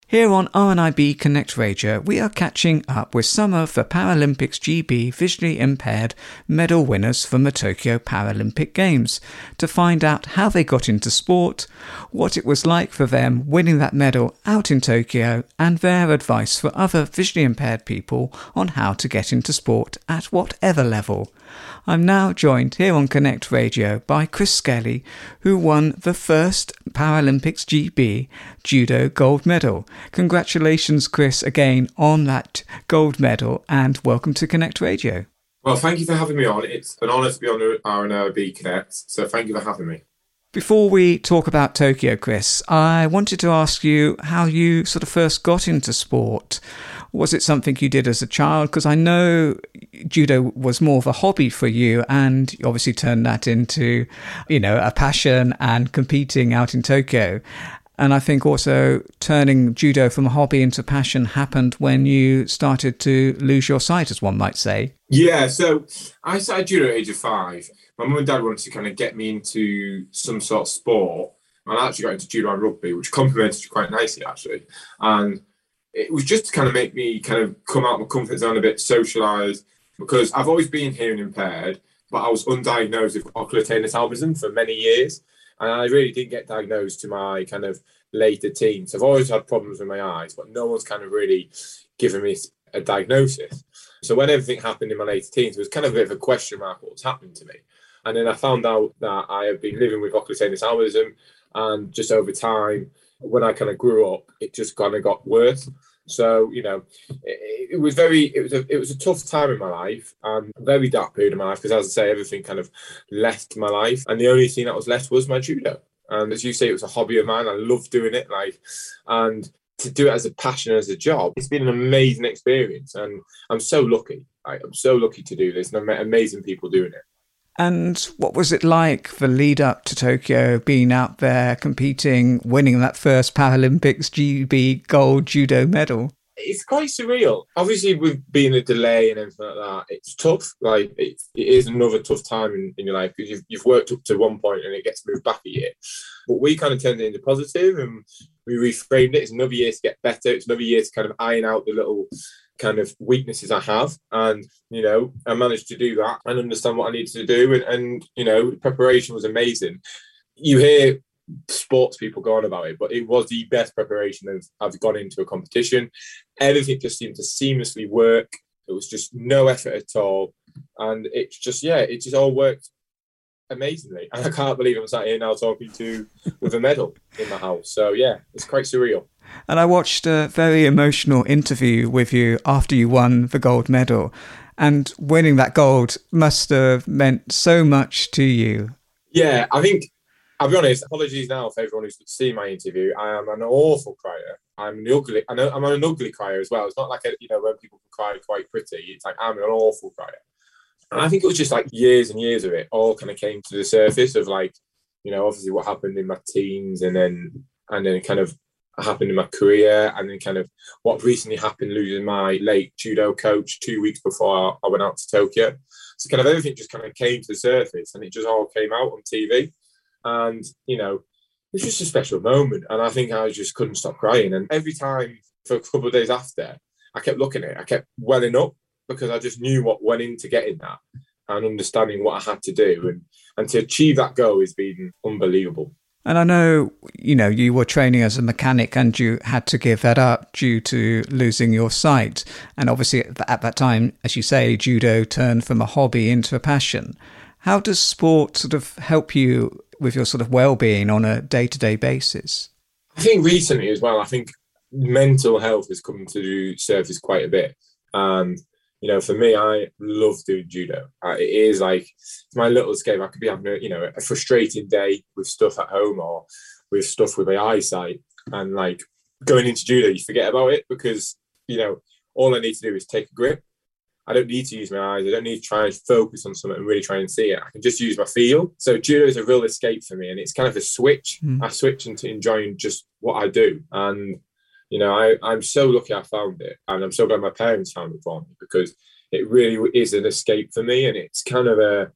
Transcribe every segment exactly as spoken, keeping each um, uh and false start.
Here on R N I B Connect Radio, we are catching up with some of the Paralympics G B visually impaired medal winners from the Tokyo Paralympic Games to find out how they got into sport, what it was like for them winning that medal out in Tokyo, and their advice for other visually impaired people on how to get into sport at whatever level. I'm now joined here on Connect Radio by Chris Skelly, who won the first Paralympics G B judo gold medal. Congratulations, Chris, again on that gold medal, and welcome to Connect Radio. Well, thank you for having me on. It's an honour to be on R N I B Connect, so thank you for having me. Before we talk about Tokyo, Chris, I wanted to ask you how you sort of first got into sport. Was it something you did as a child? Because I know judo was more of a hobby for you, and you obviously turned that into, you know, a passion and competing out in Tokyo. And I think also turning judo from a hobby into passion happened when you started to lose your sight, as one might say. Yeah, so I started judo at the age of five. My mum and dad wanted to kind of get me into some sort of sport. And I actually got into judo and rugby, which complemented quite nicely, actually. And it was just to kind of make me kind of come out of my comfort zone a bit, socialise, because I've always been hearing impaired, but I was undiagnosed with ocular attainment albinism for many years. And I really didn't get diagnosed to my kind of later teens. I've always had problems with my eyes, but no one's kind of really given me a diagnosis. So when everything happened in my later teens, it was kind of a bit of a question mark what was happening to me. And then I found out that I have been living with ocular attainment albinism, and just over time, when I kind of grew up, it just kind of got worse. So, you know, it, it was very, it was a, it was a tough time in my life, and a very dark period of my life, because as I say, everything kind of left my life, and the only thing that was left was my judo. And as you say, it was a hobby of mine. I love doing it, like, and to do it as a passion, as a job, it's been an amazing experience, and I'm so lucky. Like, I'm so lucky to do this, and I've met amazing people doing it. And what was it like the lead up to Tokyo, being out there competing, winning that first Paralympics G B gold judo medal? It's quite surreal. Obviously, with being a delay and everything like that, it's tough. Like, it, it is another tough time in, in your life, because you've, you've worked up to one point and it gets moved back a year. But we kind of turned it into positive, and we reframed it. It's another year to get better. It's another year to kind of iron out the little kind of weaknesses I have. And, you know, I managed to do that and understand what I needed to do. And, and you know, preparation was amazing. You hear sports people go on about it, but it was the best preparation I've, I've gone into a competition. Everything just seemed to seamlessly work. There was just no effort at all. And it's just, yeah, it just all worked amazingly. And I can't believe I'm sat here now talking to with a medal in my house. So, yeah, it's quite surreal. And I watched a very emotional interview with you after you won the gold medal. And winning that gold must have meant so much to you. Yeah, I think, I'll be honest, apologies now for everyone who's seen my interview. I am an awful crier. I'm an ugly, I know I'm an ugly crier as well. It's not like, a, you know, when people cry quite pretty. It's like, I'm an awful crier. And I think it was just like years and years of it all kind of came to the surface of, like, you know, obviously what happened in my teens, and then, and then kind of happened in my career, and then kind of what recently happened, losing my late judo coach two weeks before I went out to Tokyo. So kind of everything just kind of came to the surface, and it just all came out on T V. And, you know, it was just a special moment. And I think I just couldn't stop crying. And every time for a couple of days after, I kept looking at it, I kept welling up, because I just knew what went into getting that and understanding what I had to do. And, and to achieve that goal has been unbelievable. And I know, you know, you were training as a mechanic and you had to give that up due to losing your sight. And obviously at that time, as you say, judo turned from a hobby into a passion. How does sport sort of help you with your sort of well-being on a day-to-day basis? I think recently as well, I think mental health has come to the surface quite a bit. And, you know, for me, I love doing judo. Uh, it is like, it's my little escape. I could be having a, you know, a frustrating day with stuff at home or with stuff with my eyesight. And like going into judo, you forget about it, because, you know, all I need to do is take a grip. I don't need to use my eyes. I don't need to try and focus on something and really try and see it. I can just use my feel. So judo is a real escape for me, and it's kind of a switch. Mm. I switch into enjoying just what I do. And, you know, I, I'm so lucky I found it. And I'm so glad my parents found it for me, because it really is an escape for me. And it's kind of a,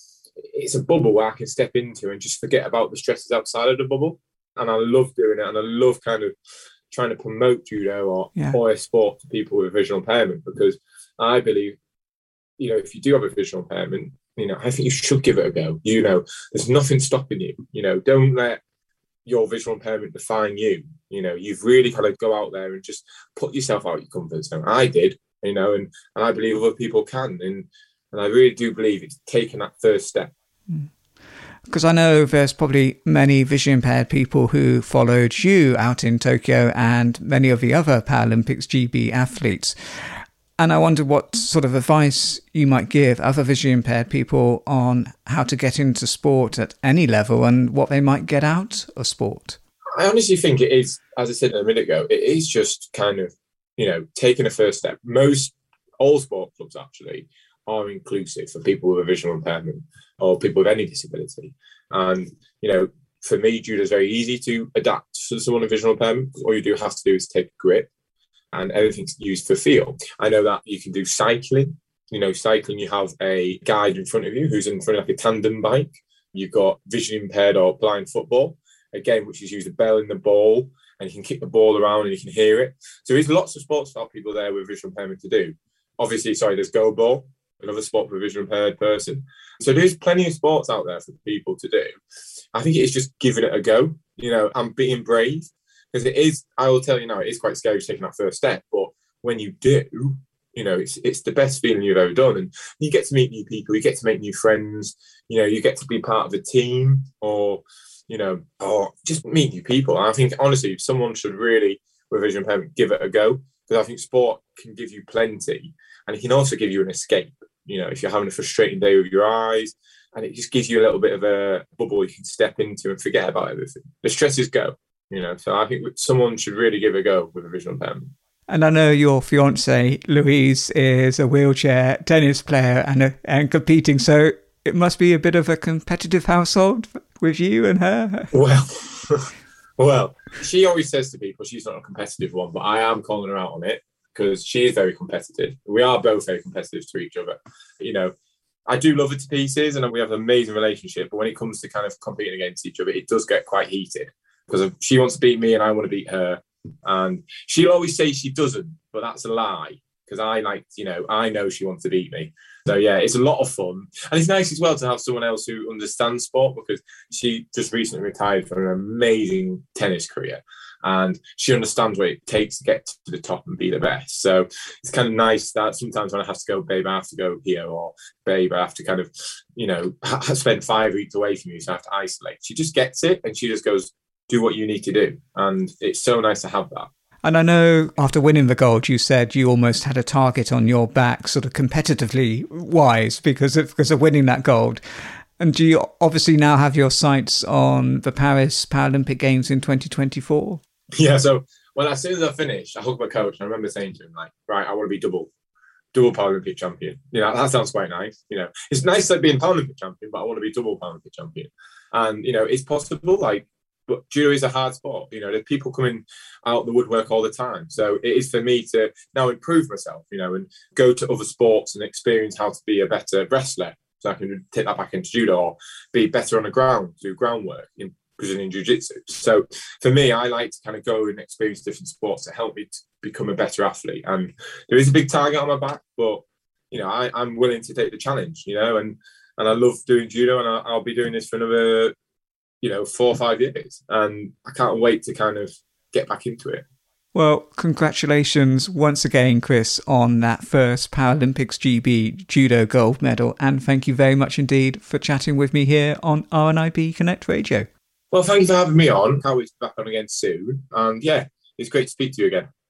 it's a bubble where I can step into and just forget about the stresses outside of the bubble. And I love doing it. And I love kind of trying to promote judo or, yeah. or a sport to people with visual impairment, because I believe, you know, if you do have a visual impairment, you know, I think you should give it a go. You know, there's nothing stopping you. You know, don't let your visual impairment define you. You know, you've really got to go out there and just put yourself out your comfort zone. I did, you know, and, and I believe other people can. And, and I really do believe it's taking that first step. Because I know there's probably many visually impaired people who followed you out in Tokyo and many of the other Paralympics G B athletes. And I wondered what sort of advice you might give other visually impaired people on how to get into sport at any level and what they might get out of sport. I honestly think it is, as I said a minute ago, it is just kind of, you know, taking a first step. Most, all sport clubs actually are inclusive for people with a visual impairment or people with any disability. And, you know, for me, judo is very easy to adapt to someone with visual impairment. All you do have to do is take a grip, and everything's used for feel. I know that you can do cycling. You know, cycling, you have a guide in front of you who's in front of like a tandem bike. You've got visually impaired or blind football, again, which is use the bell in the ball, and you can kick the ball around and you can hear it. So there's lots of sports for people there with visual impairment to do. Obviously, sorry, there's go ball, another sport for a visual impaired person. So there's plenty of sports out there for people to do. I think it's just giving it a go, you know, and being brave. Because it is, I will tell you now, it is quite scary taking that first step. But when you do, you know, it's it's the best feeling you've ever done. And you get to meet new people, you get to make new friends, you know, you get to be part of a team, or, you know, or just meet new people. And I think, honestly, someone should really, with visual impairment, give it a go. Because I think sport can give you plenty. And it can also give you an escape. You know, if you're having a frustrating day with your eyes, and it just gives you a little bit of a bubble you can step into and forget about everything. The stresses go. You know, so I think someone should really give it a go with a visual impairment. And I know your fiancée, Louise, is a wheelchair tennis player and a, and competing, so it must be a bit of a competitive household with you and her. Well, well, she always says to people she's not a competitive one, but I am calling her out on it because she is very competitive. We are both very competitive to each other. You know, I do love her to pieces and we have an amazing relationship, but when it comes to kind of competing against each other, it does get quite heated. Because she wants to beat me and I want to beat her. And she'll always say she doesn't, but that's a lie. Because I like, you know, I know she wants to beat me. So, yeah, it's a lot of fun. And it's nice as well to have someone else who understands sport, because she just recently retired from an amazing tennis career. And she understands what it takes to get to the top and be the best. So it's kind of nice that sometimes when I have to go, babe, I have to go here, or babe, I have to kind of, you know, spend five weeks away from you, so I have to isolate. She just gets it and she just goes, do what you need to do. And it's so nice to have that. And I know after winning the gold, you said you almost had a target on your back, sort of competitively wise, because of, because of winning that gold. And do you obviously now have your sights on the Paris Paralympic Games in twenty twenty-four? Yeah, so well, as soon as I finished, I hugged my coach and I remember saying to him, like, right, I want to be double, double Paralympic champion. You know, that sounds quite nice. You know, it's nice like being Paralympic champion, but I want to be double Paralympic champion. And, you know, it's possible, like, but judo is a hard sport. You know, there's people coming out the woodwork all the time. So it is for me to now improve myself, you know, and go to other sports and experience how to be a better wrestler. So I can take that back into judo, or be better on the ground, do groundwork in Brazilian jiu-jitsu. So for me, I like to kind of go and experience different sports to help me to become a better athlete. And there is a big target on my back, but, you know, I, I'm willing to take the challenge, you know, and, and I love doing judo, and I, I'll be doing this for another, you know, four or five years. And I can't wait to kind of get back into it. Well, congratulations once again, Chris, on that first Paralympics G B Judo gold medal. And thank you very much indeed for chatting with me here on R N I B Connect Radio. Well, thank you for having me on. Can't wait to be back on again soon. And yeah, it's great to speak to you again.